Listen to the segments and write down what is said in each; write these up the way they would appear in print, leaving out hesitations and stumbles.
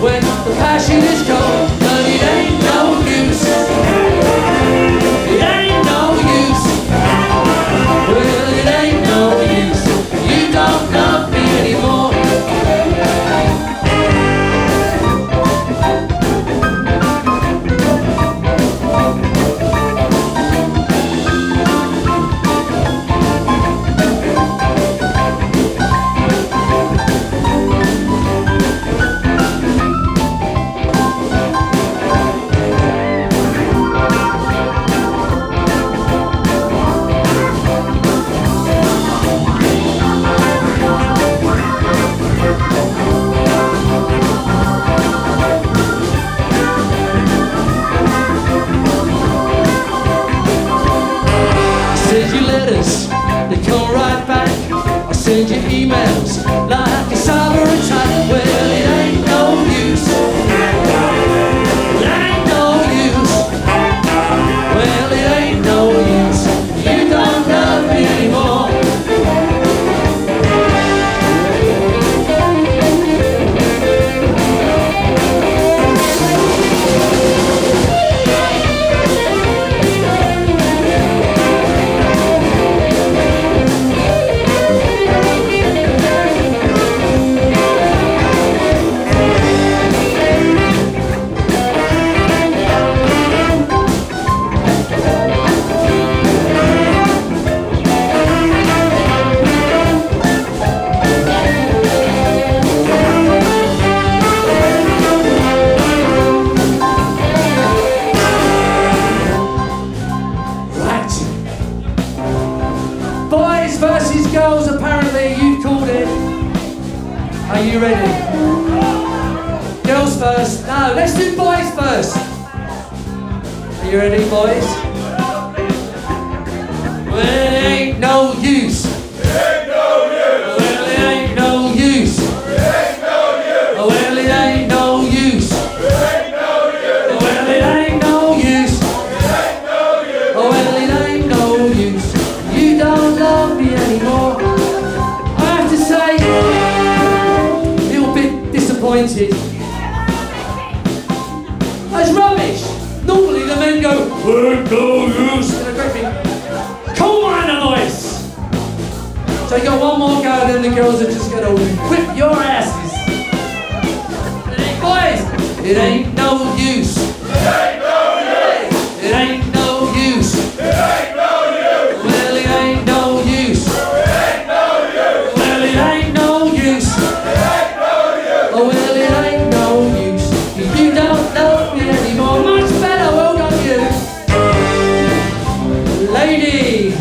when the passion is cold, but it ain't no use. It ain't no use. Well, it ain't no use. You don't love me anymore. They come right back. I'll send you emails like a cyber attack. Well, it ain't no use. It ain't no use. Well, it ain't no use. You don't love me anymore. Boys versus girls, apparently you called it. Are you ready? Girls first. No, let's do boys first. Are you ready, boys? Well, it ain't no use. It ain't no use. Well, it ain't no use. It ain't no use. Well, it ain't no use. It ain't no use. Well, it ain't no use. It ain't no use. Well, it ain't no use. You don't love me anymore. I have to say, a little bit disappointed. That's rubbish. Normally the men go, ain't no use. In a great big, cool minor voice. So you got one more go, and then the girls are just gonna whip your asses. Boys, it ain't no use. It ain't no use. It ain't no use. It ain't no use. Well, it ain't no use. It ain't no use. Well, it ain't no use. It ain't no use. Oh, well, it ain't no use. You don't love me anymore. Much better, well done, you. Ladies.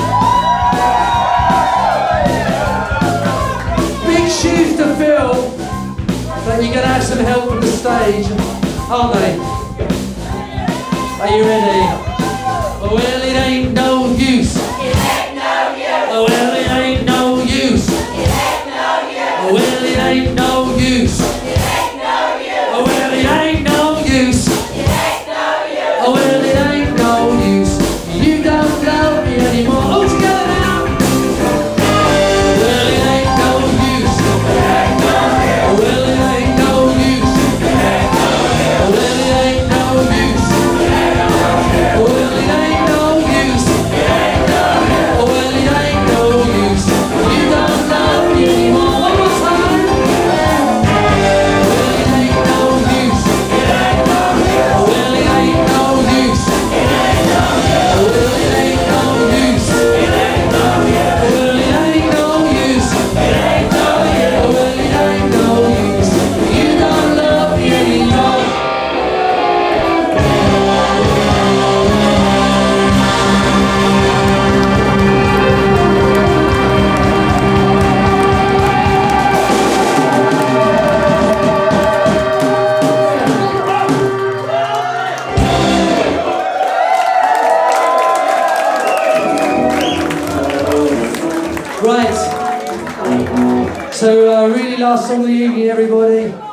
Big shoes to fill, but you're going to have some help from the stage, aren't they? Are you ready? Oh, well, it ain't no use. It ain't no use. Oh, well, it ain't no use. It ain't no use. Oh, well, it ain't no use. It ain't no use. Oh, well, it ain't no use. It ain't no use. Oh, well, it ain't no use. You don't love me anymore. All together now. Well, it ain't no use. Oh, well, it ain't no use. Oh, well, it ain't no use. Oh, well, it ain't no use. Oh, well, it ain't no use. You don't love me anymore. One more time. Well, it ain't no use. Oh, well, it ain't no use. Oh, well, it ain't no use. Oh, well, it ain't no use. Oh, well, it ain't no use. You don't love me anymore. Right. So, really last song of the evening, everybody.